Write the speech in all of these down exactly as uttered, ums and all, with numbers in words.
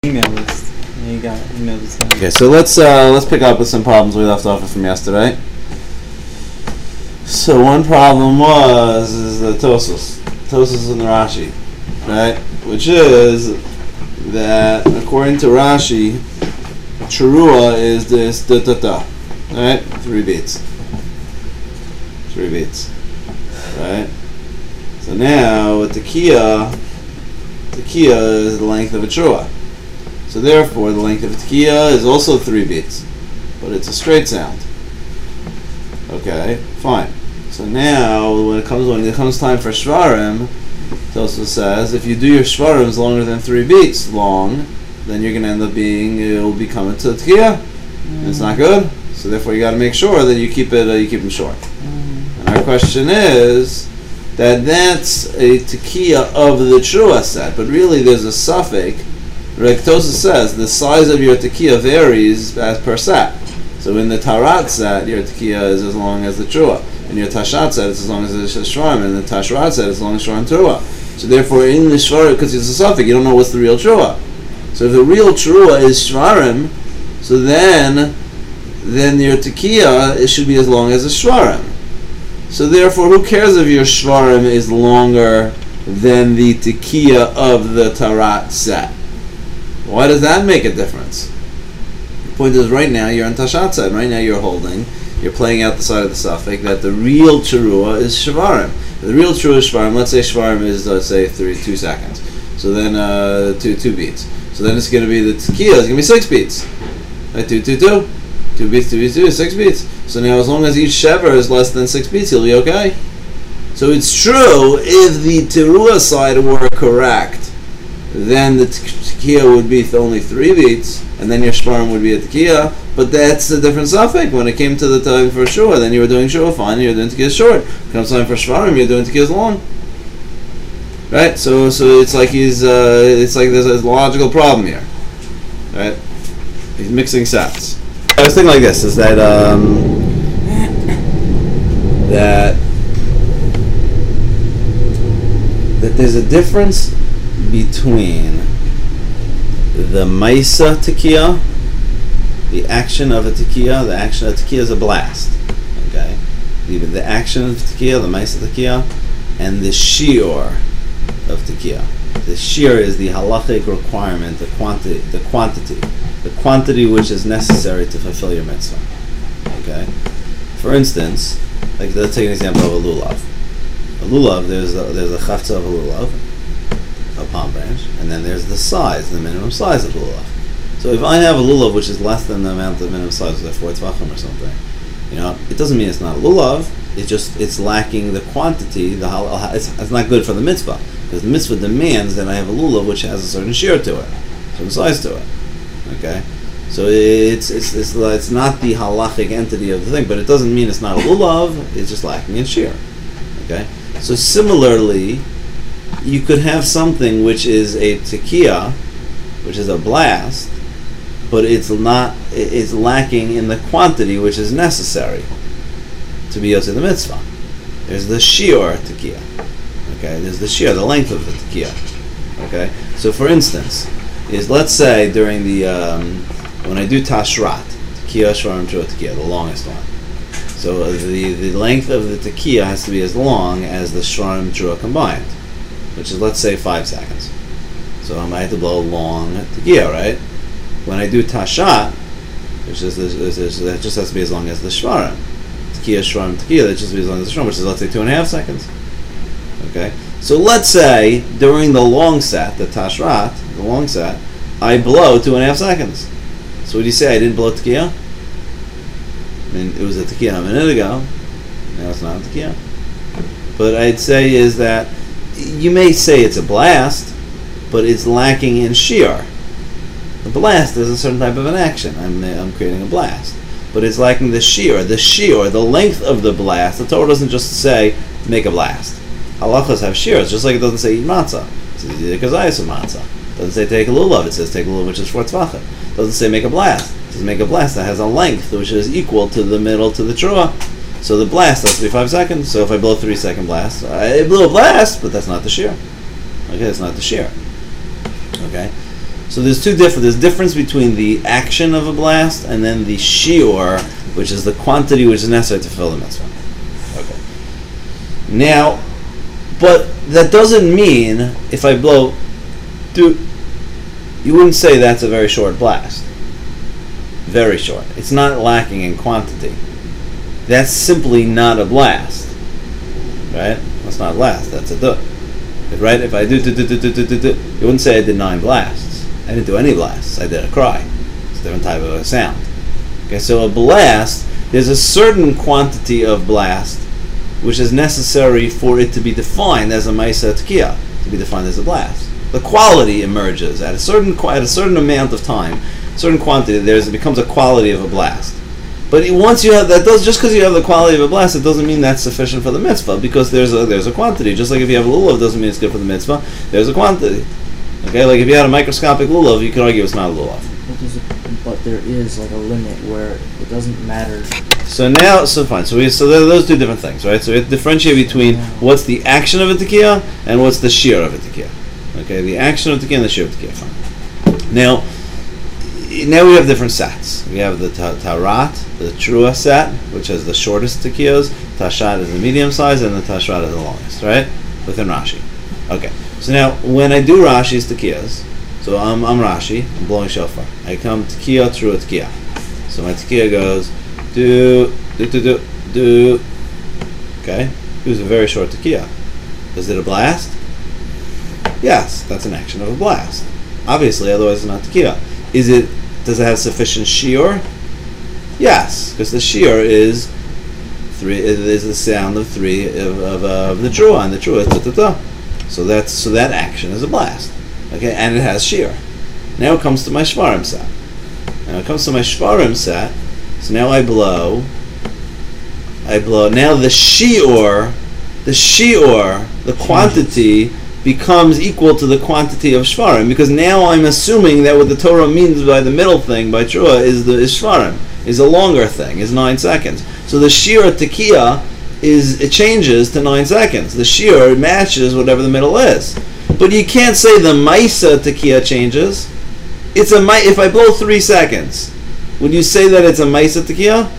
Email list. Yeah, you got it. Email list. Okay, so let's uh, let's pick up with some problems we left off from yesterday. So one problem was is the Tosos, Tosos and the Rashi, right? Which is that according to Rashi, Chirua is this da da da, right? Three beats. Three beats, right? So now with the Kia, the Kia is the length of a Chirua. So therefore, the length of a tekiya is also three beats, but it's a straight sound. Okay, fine. So now, when it comes when it comes time for shvarim, it also says if you do your shvarim longer than three beats long, then you're going to end up being it will become a tekiya. Mm. It's not good. So therefore, you got to make sure that you keep it uh, you keep them short. Mm. And our question is that that's a tekiya of the trua set, but really there's a suffix. Rektosa says the size of your tekiya varies as per set. So in the tarat set, your tekiya is as long as the trua. In your tashat set, it's as long as the shvarim. And the tashrat set, it's as long as shvarim trua. So therefore, in the shvarim, because it's a suffix, you don't know what's the real trua. So if the real trua is shvarim, so then, then your tekiya it should be as long as the shvarim. So therefore, who cares if your shvarim is longer than the tekiya of the tarat set? Why does that make a difference? The point is, right now you're on tashat side. Right now you're holding, you're playing out the side of the suffix that the real chirua is shvarim. The real chirua is shvarim. Let's say shvarim is let's say three two seconds. So then uh, two two beats. So then it's going to be the tekiya is going to be six beats. Right, two two two, two beats, two beats, two, six beats. So now as long as each shever is less than six beats, you'll be okay. So it's true if the terua side were correct, then the tekiya would be only three beats, and then your shvarim would be a tekiya. But that's a different suffix. When it came to the time for shua, then you were doing shua fine, you were doing tekiya short. When it comes time for shvarim, you're doing tekiya long. Right? So, so it's like he's, uh, it's like there's a logical problem here. Right? He's mixing sets. I was thinking like this: is that um, that that there's a difference between the Maisa tekiya, the action of a tekiya, the action of tekiya is a blast, okay? The, the action of tekiya, the Maisa tekiya, and the shiur of tekiya. The shiur is the halachic requirement, the quantity, the quantity, the quantity which is necessary to fulfill your mitzvah, okay? For instance, like let's take an example of a lulav. A lulav, there's a, there's a chavtza of a lulav, a palm branch, and then there's the size, the minimum size of the lulav. So if I have a lulav which is less than the amount of minimum size, like four tvachim or something, you know, it doesn't mean it's not a lulav. It's just it's lacking the quantity. The hal- it's, it's not good for the mitzvah because the mitzvah demands that I have a lulav which has a certain shear to it, certain size to it. Okay, so it's it's it's it's not the halachic entity of the thing, but it doesn't mean it's not a lulav. It's just lacking in shear. Okay, so similarly, you could have something which is a tekiya, which is a blast, but it's not, it's lacking in the quantity which is necessary to be able to the mitzvah. There's the shiur tekiya. Okay, there's the shiur, the length of the tekiya. Okay, so for instance, is let's say during the um, when I do tashrat, tekiya, shvarim, trua, tekiya, the longest one. So uh, the the length of the tekiya has to be as long as the shvarim, trua combined, which is, let's say, five seconds. So I might have to blow a long tekiya, right? When I do tashat, which is, is, is, is that just has to be as long as the shvarim. Tekiya, shvarim, tekiya, that just has to be as long as the shvarim, which is, let's say, two and a half seconds. Okay? So let's say, during the long set, the tashrat, the long set, I blow two and a half seconds. So what do you say? I didn't blow tekiya? I mean, it was a tekiya a minute ago. Now it's not a tekiya. But I'd say is that you may say it's a blast, but it's lacking in shiur. The blast is a certain type of an action. I'm, I'm creating a blast. But it's lacking the shiur. The shiur, the length of the blast, the Torah doesn't just say, make a blast. Halachas have shiurs, just like it doesn't say eat matzah. It says eat a kazayas of matzah. It doesn't say take a lulav, it says take a lulav which is four tvachim. It doesn't say make a blast. It says make a blast that has a length which is equal to the middle to the trua. So the blast has to be five seconds. So if I blow a three second blast, I blew a blast, but that's not the shear. Okay, that's not the shear. Okay, So there's two different. There's difference between the action of a blast and then the shiur, which is the quantity which is necessary to fill the mitzvah. Okay. Now, but that doesn't mean if I blow, do you wouldn't say that's a very short blast. Very short. It's not lacking in quantity. That's simply not a blast, right? That's not a blast. That's a duh. Right? If I do do do do do do do, you wouldn't say I did nine blasts. I didn't do any blasts. I did a cry. It's a different type of a sound. Okay, so a blast, there's a certain quantity of blast which is necessary for it to be defined as a Maisa Tekiah, to be defined as a blast. The quality emerges at a certain at a certain amount of time, certain quantity. There's it becomes a quality of a blast. But once you have that, does just because you have the quality of a blast, it doesn't mean that's sufficient for the mitzvah, because there's a there's a quantity. Just like if you have a lulav, doesn't mean it's good for the mitzvah. There's a quantity. Okay, like if you had a microscopic lulav, you could argue it's not a lulav. But, there's a, but there is like a limit where it doesn't matter. So now, so fine. So we so there are those two different things, right? So we have to differentiate between what's the action of a tekiah and what's the shiur of a tekiah. Okay, the action of a tekiah and the shiur of a tekiah. Fine. Now. Now we have different sets. We have the ta- tarat, the trua set, which has the shortest tekiyos. Tashat is the medium size, and the tashrat is the longest, right? Within Rashi. Okay. So now, when I do Rashi's tekiyos, so I'm, I'm Rashi, I'm blowing shofar. I come tekiya, trua, tekiya. So my tekiya goes do do do do do. Okay. It was a very short tekiya. Is it a blast? Yes, that's an action of a blast. Obviously, otherwise it's not tekiya. Is it? Does it have sufficient shiur? Yes, because the shiur is three. It is the sound of three of, of, uh, of the trua, and the trua is ta ta ta. So that's so that action is a blast. Okay, and it has shiur. Now it comes to my shvarim set. Now it comes to my shvarim set. So now I blow. I blow. Now the shiur, the shiur, the quantity, becomes equal to the quantity of shvarim, because now I'm assuming that what the Torah means by the middle thing, by trua, is the is shvarim, is a longer thing, is nine seconds. So the shiur tekiah is it changes to nine seconds. The shiur matches whatever the middle is, but you can't say the maisa tekiah changes. It's a if I blow three seconds, would you say that it's a maisa tekiah?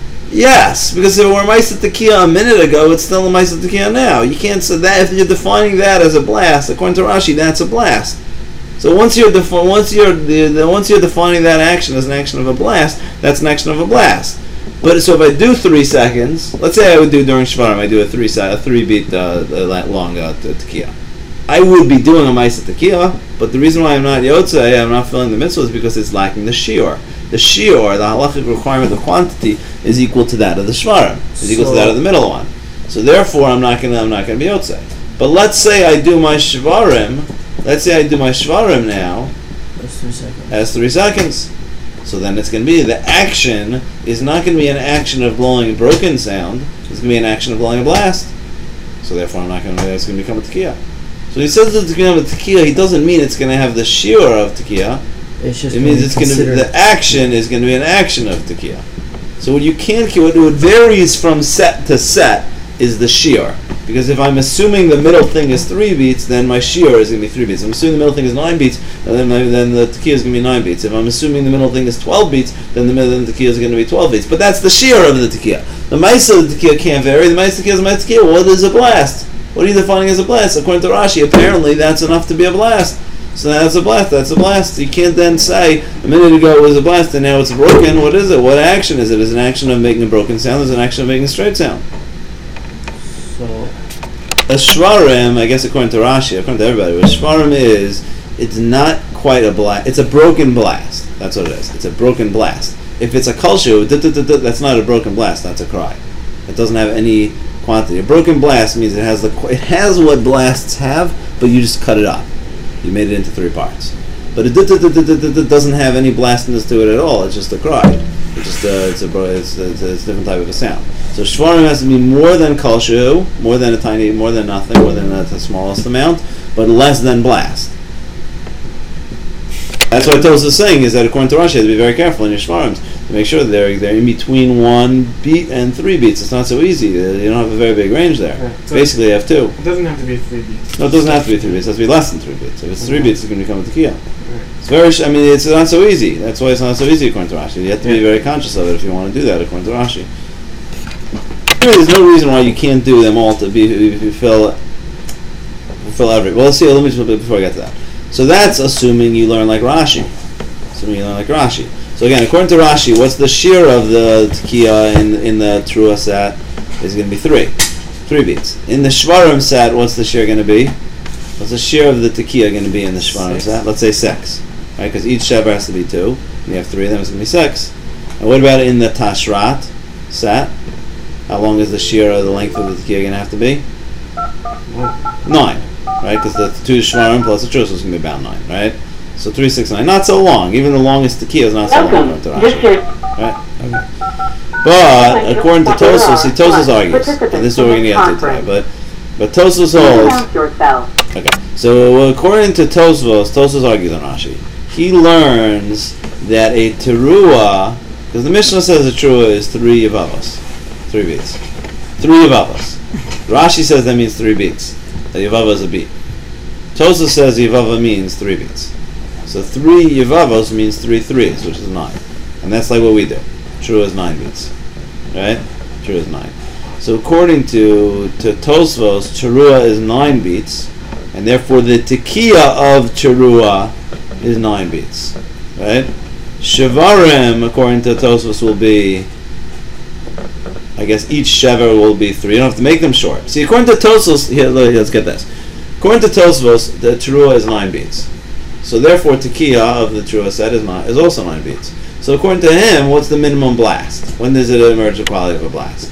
Yes, because if it were Maisa Tekiah a minute ago, it's still a Maisa Tekiah now. You can't say that. If you're defining that as a blast, according to Rashi, that's a blast. So once you're defi- once you're the, the, once you're defining that action as an action of a blast, that's an action of a blast. But so if I do three seconds, let's say I would do during Shvarim, I do a three a three beat uh, long uh, Tekiah. I would be doing a Maisa Tekiah, but the reason why I'm not Yotzei, I'm not filling the mitzvah, is because it's lacking the shiur. The shiur, the halachic requirement of quantity, is equal to that of the shvarim. Is equal so, to that of the middle one. So therefore, I'm not gonna, I'm not gonna be yotzei. But let's say I do my shvarim. Let's say I do my shvarim now. That's three seconds. That's three seconds. So then it's gonna be the action is not gonna be an action of blowing a broken sound. It's gonna be an action of blowing a blast. So therefore, I'm not gonna. It's gonna become a tekiah. So he says that it's gonna have a tekiah. He doesn't mean it's gonna have the shiur of tekiah. It's just it means it's going to be, the action is going to be an action of tekiah. So what you can't what, what varies from set to set is the shiur, because if I'm assuming the middle thing is three beats, then my shiur is going to be three beats. If I'm assuming the middle thing is nine beats, then my, then the tekiah is going to be nine beats. If I'm assuming the middle thing is twelve beats, then the middle tekiah is going to be twelve beats. But that's the shiur of the tekiah. The maisa of the tekiah can't vary. The maisa tekiah is my tekiah. What is a blast? What are you defining as a blast? According to Rashi, apparently that's enough to be a blast. So that's a blast, that's a blast. You can't then say, a minute ago it was a blast and now it's broken. What is it? What action is it? Is it an action of making a broken sound? Is it an action of making a straight sound? So, a shvarim, I guess according to Rashi, according to everybody, what shvarim is, it's not quite a blast. It's a broken blast. That's what it is. It's a broken blast. If it's a kulshu, that's not a broken blast, that's a cry. It doesn't have any quantity. A broken blast means it has the it has what blasts have, but you just cut it up. You made it into three parts, but it doesn't have any blastiness to it at all. It's just a cry. It's just a, it's a it's a, it's a different type of a sound. So shvarim has to be more than kalshu, more than a tiny, more than nothing, more than the smallest amount, but less than blast. That's what Tosfos is saying, is that according to Rashi, you have to be very careful in your shvarms to make sure that they're, they're in between one beat and three beats. It's not so easy. You don't have a very big range there. Right. So Basically, you have two. It doesn't have to be three beats. No, it doesn't have to be three beats. It has to be less than three beats. If it's three Mhm. beats, it's going to become a tekiah. Right. It's very. sh- I mean, it's not so easy. That's why it's not so easy according to Rashi. You have to be Yeah. very conscious of it if you want to do that according to Rashi. There's no reason why you can't do them all to be if you fill fulfill every. Well, let's see. Let me just before I get to that. So that's assuming you learn like Rashi. Assuming you learn like Rashi. So again, according to Rashi, what's the shear of the tekiah in in the Trua set? Is going to be three, three beats. In the Shvarim set, what's the shear going to be? What's the shear of the tekiah going to be in the Shvarim set? Let's say six, right? Because each shever has to be two. And you have three, then it's going to be six. And what about in the Tashrat set? How long is the shear of the length of the tekiah going to have to be? Nine, right? Because the two Shvarim plus the Trus is going to be about nine, right? So three, six, nine. Not so long. Even the longest tekiah is not so long. Welcome. according to This Rashi. is Right? Okay. But according to Tosfos, see Tosfos argues, and this is what we're going to get to today. But but Tosfos holds. announce yourself. Okay, so according to Tosfos, Tosfos argues on Rashi. He learns that a teruah, because the Mishnah says a teruah is three yavavos, three beats, three yavavos. Rashi says that means three beats. A yavava is a beat. Tosfos says yavava means three beats. So three yavavos means three threes, which is nine, and that's like what we do. Teruah is nine beats, right? Teruah is nine. So according to to Tosfos, teruah is nine beats, and therefore the tekiah of teruah is nine beats, right? Shavarim, according to Tosfos, will be, I guess each shever will be three. You don't have to make them short. See, according to Tosfos, here, let's get this. According to Tosfos, the teruah is nine beats. So therefore, tekiah of the teruah set is not is also nine beats. So according to him, what's the minimum blast? When does it emerge the quality of a blast?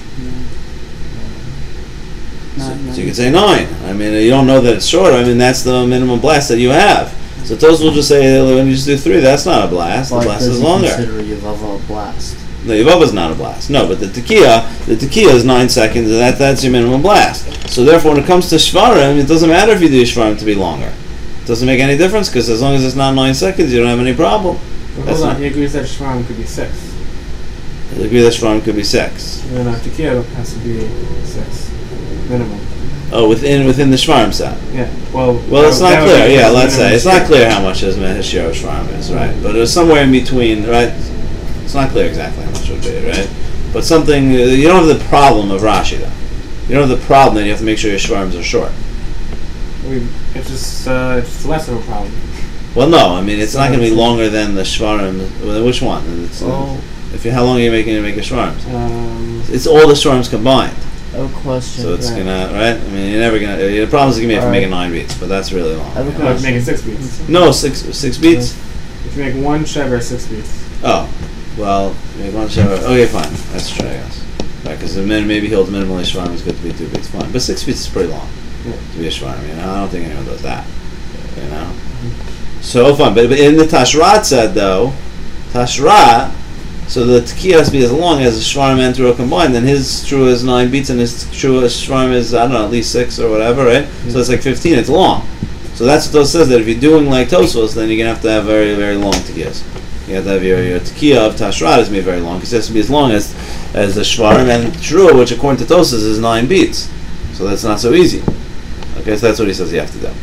So, so you could say nine. I mean, you don't know that it's short. I mean, that's the minimum blast that you have. So Tosfos will just say, when you just do three, that's not a blast. The Why blast does is he longer. consider Yavava a blast? The Yavava is not a blast. No, but the tekiah, the tekiah is nine seconds, and that, that's your minimum blast. So therefore, when it comes to Shvarim, it doesn't matter if you do your Shvarim to be longer. It doesn't make any difference, because as long as it's not nine seconds, you don't have any problem. But That's hold on, not- he agrees that Shvarim could be six. I agree that Shvarim could be six. And then a tekiah has to be six. Minimum. Oh, within within the Shvarim set. Yeah. Well, Well, it's that- not that would clear. be Yeah, the let's say minimum it's not share. clear how much his his share of Shvarim is, right? But it's somewhere in between, right? It's not clear exactly how much it would be, right? But something uh, you don't have the problem of Rashi though. You don't have the problem that you have to make sure your Shvarims are short. We, it's just uh, it's just less of a problem. Well, no, I mean it's So not going to be it's- longer than the Shvarim. Well, which one? It's, uh, Oh, if you how long are you making to make your Shvarims? Um, It's all the Shvarims combined. oh, question. So it's Right. gonna right. I mean, you're never gonna. The problem is gonna be if you Alright. make it nine beats, but that's really long. I have a you no, know? it's making six beats. No, six six beats. If you make one shever, six beats. Oh, well, make one shower. Okay, fine. That's true, I guess. Right, because the min maybe he'll minimally shvarim is good to be two beats. Fine, but six beats is pretty long Yeah. to be a shvarim. You know, I don't think anyone does that. You know, so fun. But, but in the Tashrat said though, Tashrat. So the tekiah has to be as long as the shvarim and teruah combined. Then his true is nine beats, and his true shvarim is I don't know at least six or whatever, right? So it's like fifteen. It's long. So that's what Tosfos says that if you're doing like Tosfos, then you're gonna have to have very very long tekiyahs. You have to have your, your tekiah of Tashrat is going to be very long because it has to be as long as as the shvarim and teruah, which according to Tosfos is nine beats. So that's not so easy. Okay, so that's what he says you have to do.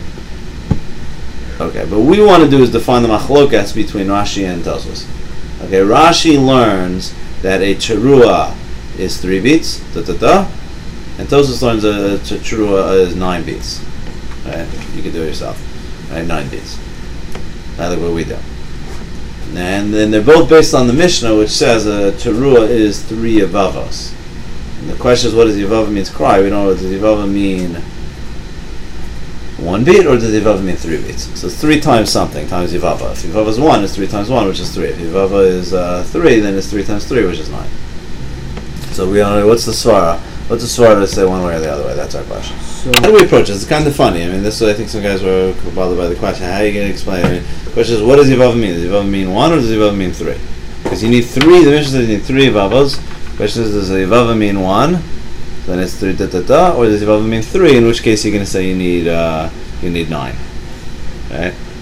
Okay, but what we want to do is define the machlokas between Rashi and Tosfos. Okay, Rashi learns that a teruah is three beats, da da da, and Tosfos learns a, a teruah is nine beats. Right, you can do it yourself. Right, nine beats. That's what we do. And then they're both based on the Mishnah, which says a teruah is three yavavos. And the question is, what does yavava means cry? We don't know. Does yavava mean one beat, or does yavava mean three beats? So it's three times something times yavava. If yavava is one, it's three times one, which is three. If yavava is uh, three, then it's three times three, which is nine. So we don't know what's the svara. What's the svara to say one way or the other way? That's our question. So, How do we approach it? It's kind of funny. I mean, this is, I think some guys were bothered by the question. How are you going to explain it? I mean, the question is, what does Yavava mean? Does Yavava mean one or does Yavava mean three? Because you need three, the Mishnah says you need three Yavavas. The question is, does Yavava mean one? Then it's three da da da, or does Yavava mean three? In which case you're going to say you need uh, you need nine. Right?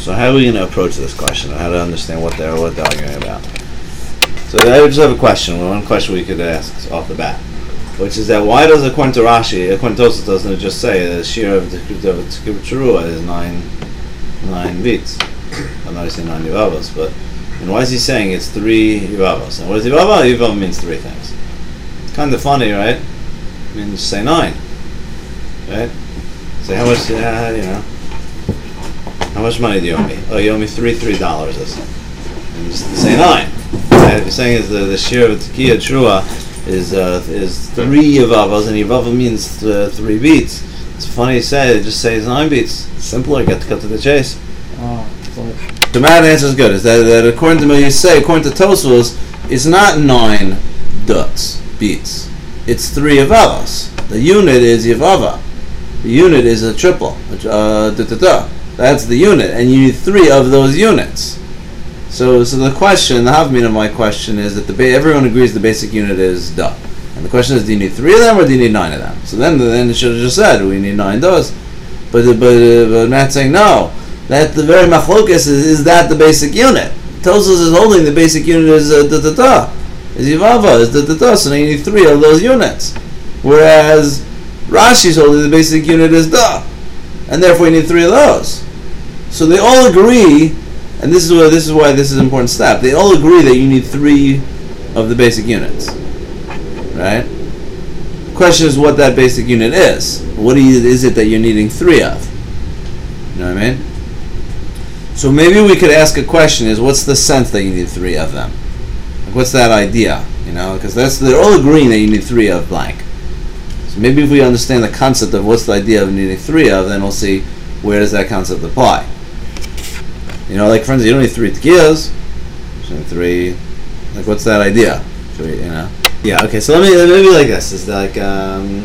So how are we going to approach this question? How to understand what they're what they're arguing about? So I just have a question. One question we could ask off the bat, which is that why does according to Rashi, according to Tosfos, doesn't it just say the shir of the Tzurua is nine nine beats? I'm not saying nine yivavos, but and why is he saying it's three yivavos? And what is yivava? Yivava means three things. It's kind of funny, right? I mean, just say nine, right? Say how much, uh, you know. How much money do you owe me? Oh, you owe me three three dollars. And just say nine. Right? You're saying is the the shir of Tekiah Trua is uh, is three yavavos, and yavava means uh, three beats. It's funny you say it. Just says nine beats. Simpler. Get to cut to the chase. Oh, but The mad answer is good. Is that, that according to what you say, according to Tosfos, it's not nine duts beats. It's three yavavos. The unit is yavava. The unit is a triple. Uh, da da da. That's the unit, and you need three of those units. So, so the question, the havmin of my question is that the ba- everyone agrees the basic unit is da, and the question is, do you need three of them or do you need nine of them? So then, then it should have just said we need nine dos, but but uh, but Matt's saying no. That the very machlokas is, is that the basic unit. Tosfos is holding the basic unit is uh, da da da, is yivava, is da da da. So now you need three of those units, whereas Rashi's holding the basic unit is da, and therefore you need three of those. So they all agree, and this is why this is why this is an important step. They all agree that you need three of the basic units, right? The question is what that basic unit is. What do you, is it that you're needing three of? You know what I mean? So maybe we could ask a question: is what's the sense that you need three of them? Like what's that idea? You know, because that's they're all agreeing that you need three of blank. So maybe if we understand the concept of what's the idea of needing three of, then we'll see where does that concept apply. You know, like friends, you don't need three tekiyas. You need three. Like, what's that idea? Should we, you know? Yeah. Okay. So let me maybe like this. Is like um.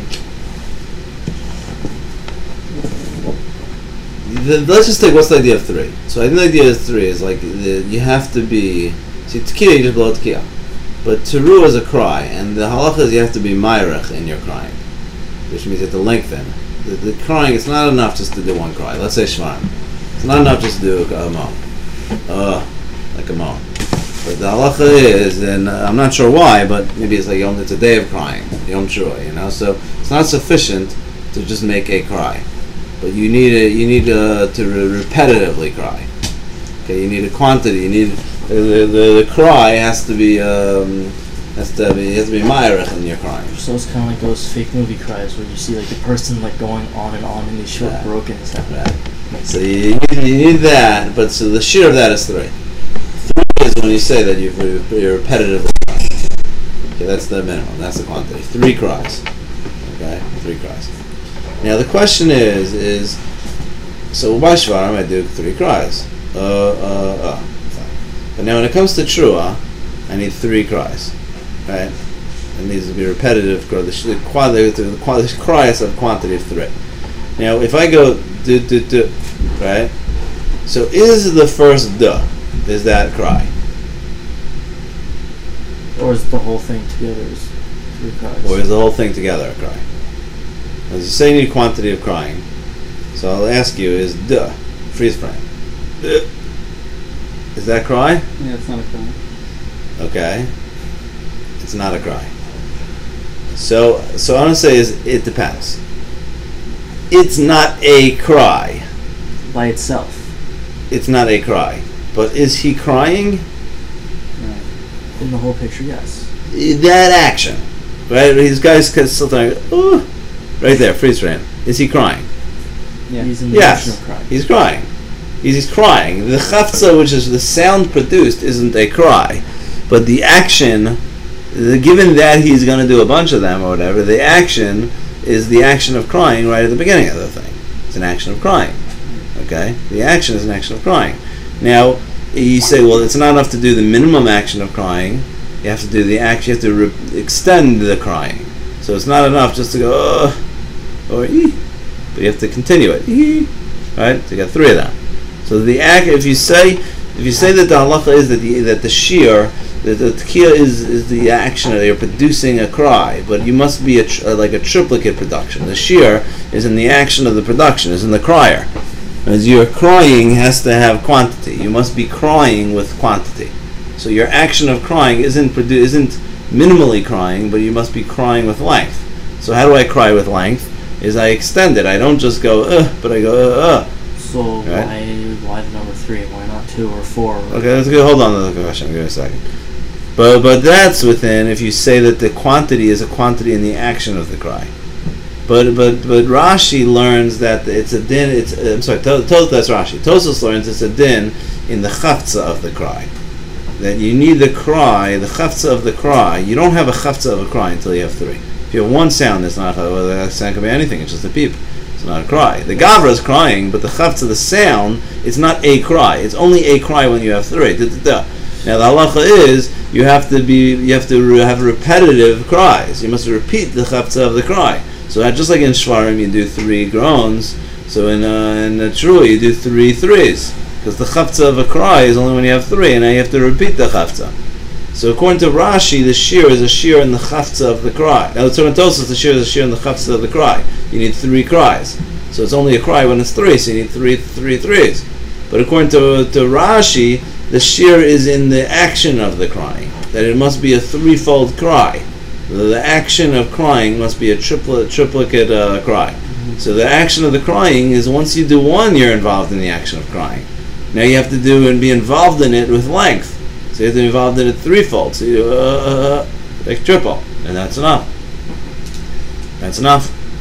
The, let's just take what's the idea of three. So I think the idea of three is like the, you have to be. See, tekiya you just blow tekiya, but teru is a cry, and the halacha is you have to be myrich in your crying, which means you have to lengthen. The, the crying, it's not enough just to do one cry. Let's say shvarim. It's not enough just to do a moan. Uh, like a moan. But the halacha is, and uh, I'm not sure why, but maybe it's like Yom, it's a day of crying, Yom Teruah, you know. So it's not sufficient to just make a cry, but you need a, you need a, to re- repetitively cry. Okay, you need a quantity. You need uh, the, the the cry has to be um, has to be has to be myrich in your crying. so it's kind of like those fake movie cries where you see like the person like going on and on in these short Yeah. broken stuff. Right. So you need, you need that, but so the share of that is three. Three is when you say that you've re- you're repetitively crying. Okay, that's the minimum. That's the quantity. Three cries. Okay, three cries. Now the question is, is so by shvarim I do three cries. Uh, uh, uh. But now when it comes to trua, I need three cries. Right? It needs to be repetitive. The the quantity, the quantity, the cries of quantity of three. Now, if I go do do do, right? So is the first duh, is that cry? Or is the whole thing together is three cries? Or is the whole thing together a cry? As you say, you need quantity of crying. So I'll ask you: is duh freeze frame? Duh. Is that cry? Yeah, it's not a cry. Okay, it's not a cry. So so what I'm gonna say is it depends. It's not a cry. By itself. It's not a cry. But is he crying? No. In the whole picture, yes. That action, right? These guys still like, ooh, right there, freeze frame. Is he crying? Yeah. He's in the Yes, motion of cry. he's crying. He's, he's crying. The chafza, which is the sound produced, isn't a cry, but the action, the, given that he's going to do a bunch of them or whatever, the action is the action of crying right at the beginning of the thing. It's an action of crying. Okay, the action is an action of crying. Now you say, well, it's not enough to do the minimum action of crying. You have to do the action. You have to re- extend the crying. So it's not enough just to go oh, or ee, but you have to continue it. Ee, right? So you got three of them. So the act, if you say, if you say that the halacha is that the that the shear, that the tekiah is is the action that you're producing a cry, but you must be a tr- uh, like a triplicate production. The shear is in the action of the production, is in the crier. As your crying has to have quantity. You must be crying with quantity. So your action of crying isn't produ- isn't minimally crying, but you must be crying with length. So how do I cry with length? Is I extend it. I don't just go uh, but I go uh uh. So Right. why why the number three? Why not two or four? Okay, let's go. Hold on to the question. Give me a second. But but that's within if you say that the quantity is a quantity in the action of the cry. But but but Rashi learns that it's a din. It's uh, I'm sorry. To, to, that's Rashi. Tosfos learns it's a din in the chavtza of the cry. That you need the cry, the chavtza of the cry. You don't have a chavtza of a cry until you have three. If you have one sound, it's not. Well, that sound can be anything. It's just a peep. It's not a cry. The gavra is crying, but the chavtza, the sound, it's not a cry. It's only a cry when you have three. Da, da, da. Now the halacha is you have to be you have to re- have repetitive cries. You must repeat the chavtza of the cry. So that just like in Shvarim you do three groans, so in uh, in uh, Trua you do three threes because the chavtza of a cry is only when you have three, and now you have to repeat the chavtza. So according to Rashi, the shir is a shir in the chavtza of the cry. Now the Tosfos, the shir is a shir in the chavtza of the cry. You need three cries, so it's only a cry when it's three. So you need three three threes. But according to to Rashi, the shir is in the action of the crying, that it must be a threefold cry. The, the action of crying must be a triplet, triplicate uh, cry. Mm-hmm. So the action of the crying is once you do one, you're involved in the action of crying. Now you have to do and be involved in it with length. So you have to be involved in it threefold. So you do, uh, uh, like triple, and that's enough. That's enough.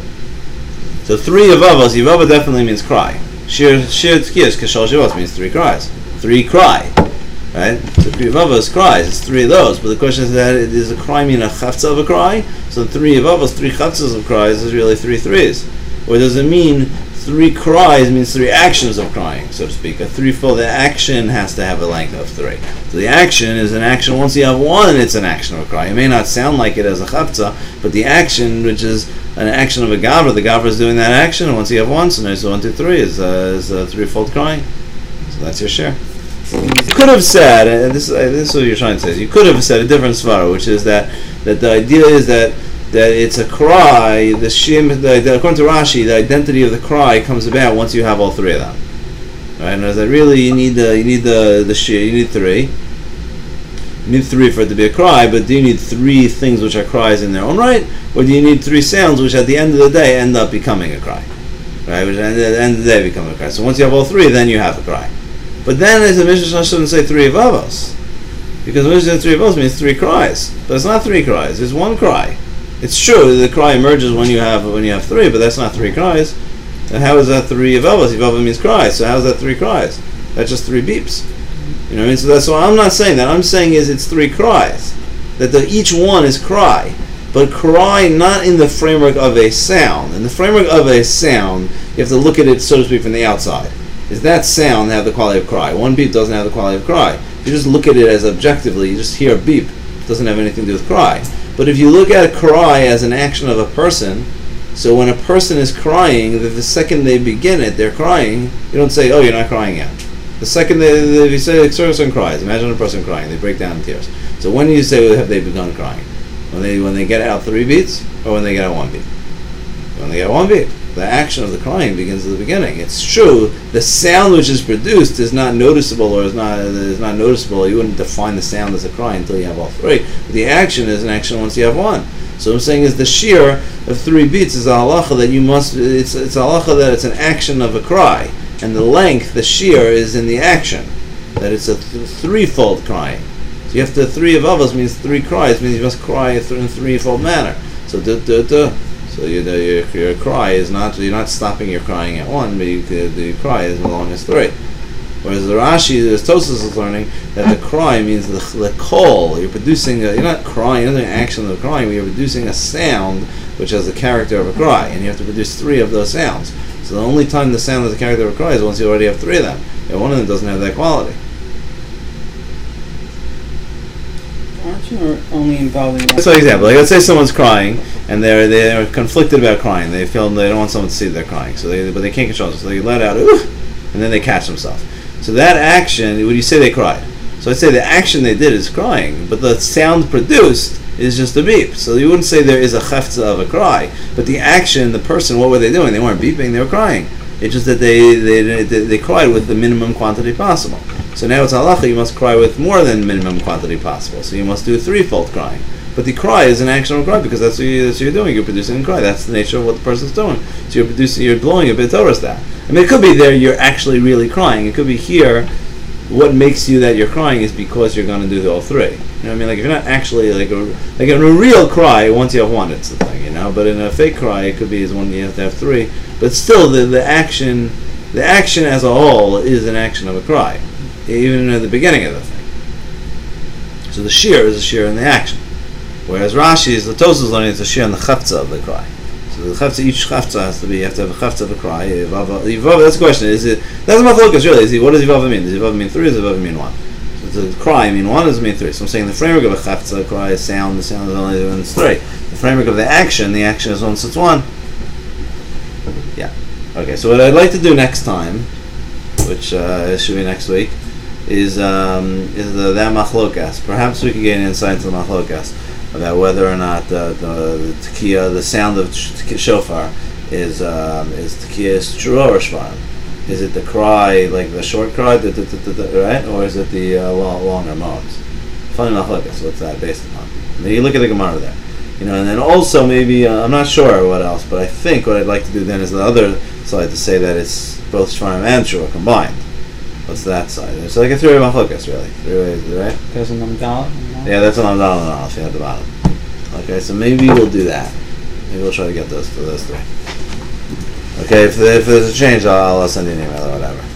So three yavavos, yavava definitely means cry. Shir shir tkiyas kashal shavos means three cries. Three cry. Right? So three yavavos cries, it's three of those. But the question is that it is a cry mean a chavtza of a cry? So three yavavos, three chavtzas of cries is really three threes. Or does it mean three cries means three actions of crying, so to speak? A threefold action has to have a length of three. So the action is an action, once you have one, it's an action of a cry. It may not sound like it as a chavtza, but the action, which is an action of a gavra, the gavra is doing that action, and once you have one, so there's one, two, three, is, uh, is a threefold crying. So that's your share. You could have said, and this, uh, this is what you're trying to say, you could have said a different svara, which is that, that the idea is that that it's a cry, the shim, the, the, according to Rashi, the identity of the cry comes about once you have all three of them. Right? And as that really you need the you need the the shir, you need three. You need three for it to be a cry, but do you need three things which are cries in their own right, or do you need three sounds which at the end of the day end up becoming a cry? Right? Which at the end of the day become a cry. So once you have all three, then you have a cry. But then as the Mishnah shouldn't say three avos, because the Mishnah three avos means three cries, but it's not three cries; it's one cry. It's true the cry emerges when you have when you have three, but that's not three cries. And how is that three yavavos? Yavava means cries, so how is that three cries? That's just three beeps. You know what I mean? So that's why I'm not saying that. I'm saying is it's three cries. That the, each one is cry, but cry not in the framework of a sound. In the framework of a sound, you have to look at it, so to speak, from the outside. Does that sound have the quality of cry? One beep doesn't have the quality of cry. You just look at it as objectively. You just hear a beep. It doesn't have anything to do with cry. But if you look at a cry as an action of a person, so when a person is crying, that the second they begin it, they're crying, you don't say, oh, you're not crying yet. The second they, they if you say a person cries, imagine a person crying, they break down in tears. So when do you say, well, have they begun crying? When they when they get out three beats, or when they get out one beat? When they get one beat. The action of the crying begins at the beginning. It's true, the sound which is produced is not noticeable, or is not is not noticeable. You wouldn't define the sound as a cry until you have all three. But the action is an action once you have one. So what I'm saying is the shear of three beats is a halacha that you must. It's it's a halacha that it's an action of a cry, and the length, the shear, is in the action. That it's a th- threefold crying. So you have to three of avos means three cries means you must cry in a threefold manner. So duh, duh, duh. So you, the, your, your cry is not, you're not stopping your crying at one, but you, the, the cry is as long as three. Whereas the Rashi, the Tosfos is learning that the cry means the, the call. You're producing, a, you're not crying, you're not doing action of crying, but you're producing a sound which has the character of a cry, and you have to produce three of those sounds. So the only time the sound has the character of a cry is once you already have three of them, and one of them doesn't have that quality. Aren't you only involving one? That's an example. Like, let's say someone's crying, and they're they're conflicted about crying. They feel they don't want someone to see they're crying, so they but they can't control it. So they let out, ooh, and then they catch themselves. So that action, would you say they cried? So I'd say the action they did is crying, but the sound produced is just a beep. So you wouldn't say there is a chefza of a cry, but the action, the person, what were they doing? They weren't beeping, they were crying. It's just that they they, they they cry with the minimum quantity possible. So now it's halacha, you must cry with more than minimum quantity possible. So you must do a threefold crying. But the cry is an action of cry because that's what, you, that's what you're doing. You're producing a cry. That's the nature of what the person's doing. So you're producing, you're blowing a bit towards that. I mean, it could be there you're actually really crying. It could be here. What makes you that you're crying is because you're going to do all three. You know what I mean? Like if you're not actually like a like in a real cry, once you have one, it's the thing. You know. But in a fake cry, it could be is one you have to have three. But still, the the action, the action as a whole is an action of a cry, even at the beginning of the thing. So the shear is a shear in the action. Whereas Rashi is the Tosfos is learning it's a shear in the chafza of the cry. So the chafza, each chafza has to be, you have to have a chafza of a cry. Yivava, yivava, that's the question. Is it? That's my focus really. Is he? What does yivava mean? Does yivava mean three? Or does yivava mean one? So the cry mean one? Or does it mean three? So I'm saying the framework of a chafza cry is sound. The sound is only when it's three. The framework of the action, the action is once it's one. Yeah. Okay. So what I'd like to do next time, which uh, should be next week, is um, is the that machlokas. Perhaps we could get an insight into the machlokas about whether or not uh, the, the tekiah, the sound of sh- shofar, is um, is tekiah shura or shvarim? Is it the cry, like the short cry, the, the, the, the, right, or is it the uh, long, longer moans? Funny machlokas. What's that based upon? I mean, you look at the Gemara there, you know, and then also maybe uh, I'm not sure what else, but I think what I'd like to do then is the other side to say that it's both shvarim and shura combined. What's that side? It's like a three-way machlokas, really. Three ways, right? There's a Namdal. Yeah, that's an Amdal and Aleph at the bottom. Okay, so maybe we'll do that. Maybe we'll try to get those for those three. Okay, if, if there's a change, I'll, I'll send you an email or whatever.